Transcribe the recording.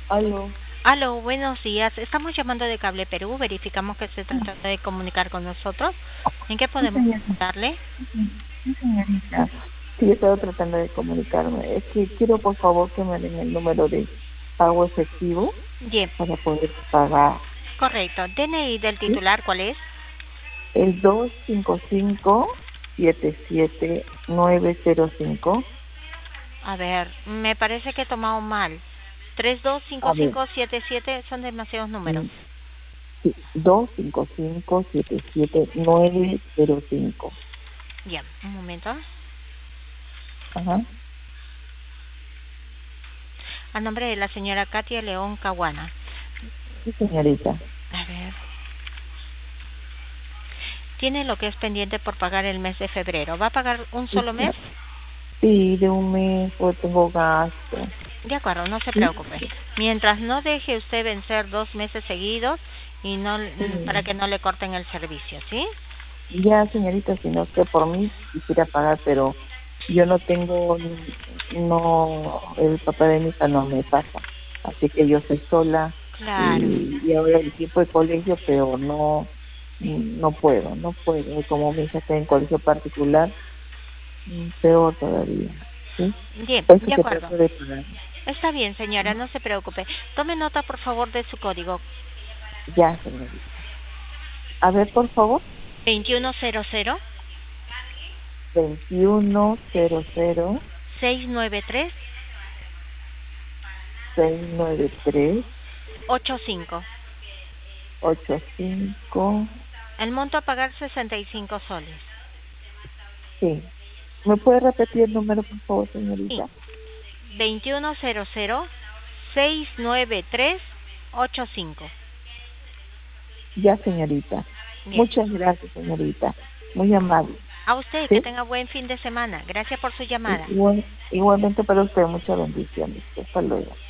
Aló. Aló, buenos días. Estamos llamando de Cable Perú. Verificamos que se trata de comunicar con nosotros. ¿En qué Sí, podemos señorita. darle? Sí, señorita. Sí, he estado tratando de comunicarme. Es que quiero, por favor, que me den el número de pago efectivo Bien, para poder pagar. correcto. DNI del ¿Sí? titular, ¿cuál es? El 255-77905. A ver, me parece que he tomado mal. Tres dos cinco A ver, cinco siete siete son demasiados números. mm, sí, 255-77905. Bien, un momento. Ajá. A nombre de la señora Katia León Caguana. Sí, señorita. A ver. Tiene lo que es pendiente por pagar el mes de febrero. ¿Va a pagar un Sí, solo mes? sí, de un mes, pues tengo gasto. De acuerdo, no se Sí, preocupe. Mientras no deje usted vencer 2 meses seguidos y no para sí. que no le corten el servicio, ¿sí? Ya, señorita, sino que por mí quisiera pagar, pero yo no tengo, no, el papá de mi hija no me pasa. Así que yo soy sola Claro, y ahora el tiempo de colegio, pero no puedo. Como mi hija está en colegio particular, peor todavía, ¿sí? bien, Por eso de que acuerdo. trato de pagar. Está bien, señora, no se preocupe. Tome nota, por favor, de su código. Ya, señorita. A ver, por favor, 2100 2100 693 693 85. 85. El monto a pagar 65 soles. Sí. ¿Me puede repetir el número, por favor, Sí, señorita? 2100 693 85. Ya, señorita. Bien. Muchas gracias, señorita. Muy amable. A usted, que ¿Sí? tenga buen fin de semana. Gracias por su llamada. Igualmente para usted, muchas bendiciones. Hasta luego.